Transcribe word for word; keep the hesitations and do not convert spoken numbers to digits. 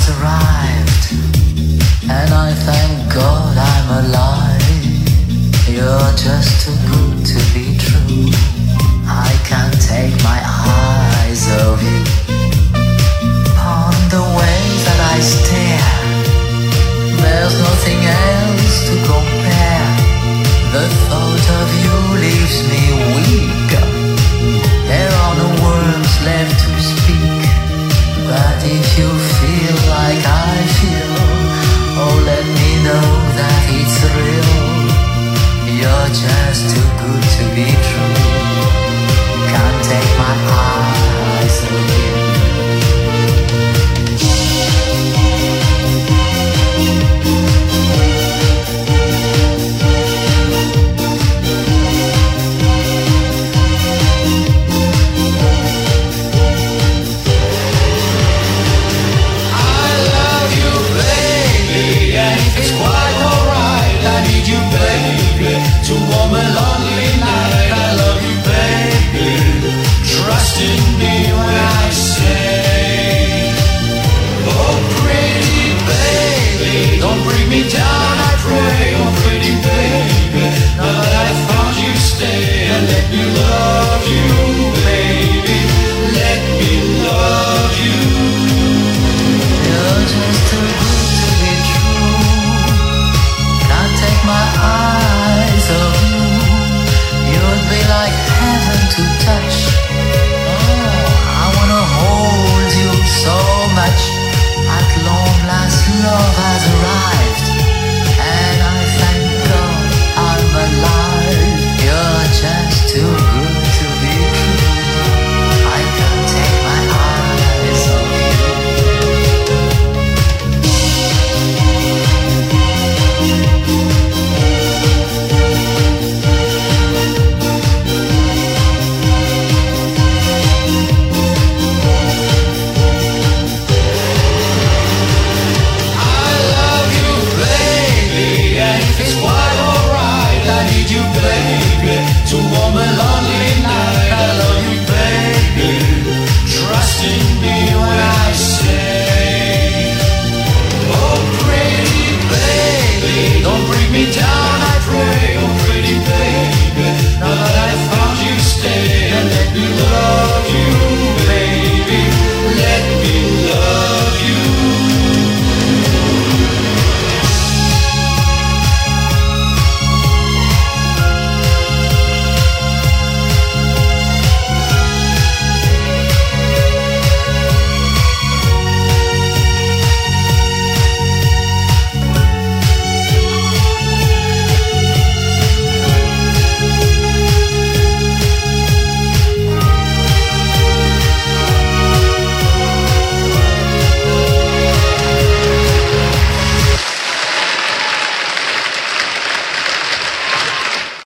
has arrived, and I thank God I'm alive. You're just too good to be true. I can't take my eyes off you. On the way that I stare, there's nothing else to compare. The thought of you leaves me weak. There are no words left to speak. But if you feel like I feel, oh, let me know that it's real. You're just too good to be true. Can't take my eyes off you. To warm a lonely night, I love you, baby. Trust in me when I say, oh, pretty baby, don't bring me down.